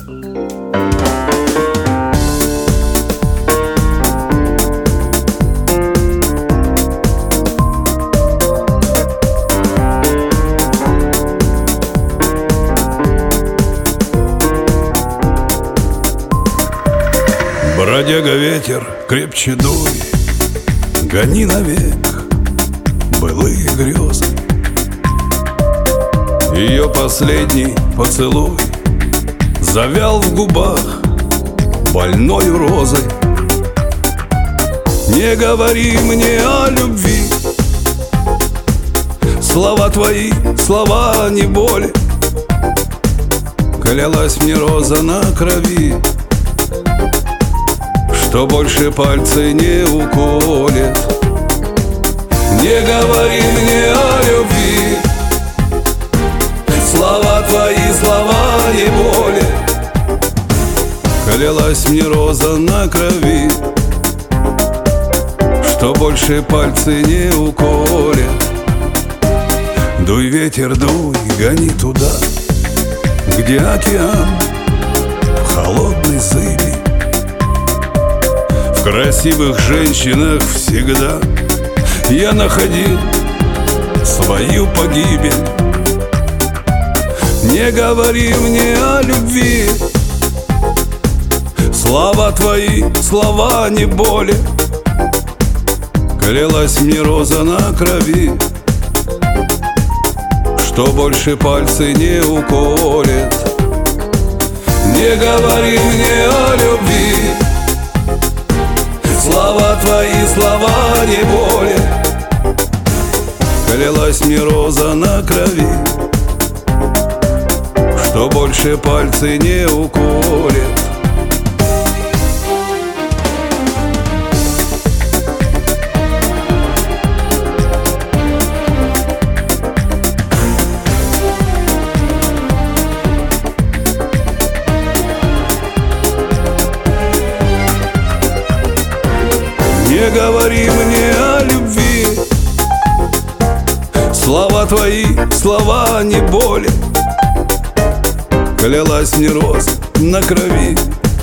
Бродяга ветер, крепче дуй, гони навек былые грезы. Ее последний поцелуй завял в губах больною розой. Не говори мне о любви, слова твои, слова не боли. Клялась мне роза на крови, что больше пальцы не уколет. Не говори мне о любви, слова твои, слова не боли. Клялась мне роза на крови, что больше пальцы не уколет. Дуй, ветер, дуй, гони туда, где океан в холодной зыби. В красивых женщинах всегда я находил свою погибель. Не говори мне о любви, слова твои, слова не боли. Клялась мне роза на крови, что больше пальцы не уколет. Не говори мне о любви, слова твои, слова не боли. Клялась мне роза на крови, что больше пальцы не уколет. Не говори мне о любви, слова твои, слова не боли. Клялась мне роза на крови,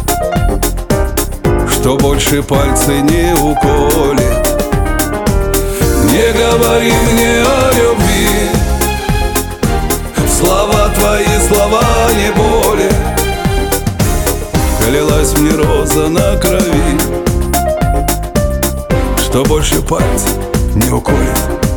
что больше пальцы не уколет. Не говори мне о любви, слова твои, слова не боли. Клялась мне роза на крови, что больше пальцев не уколет.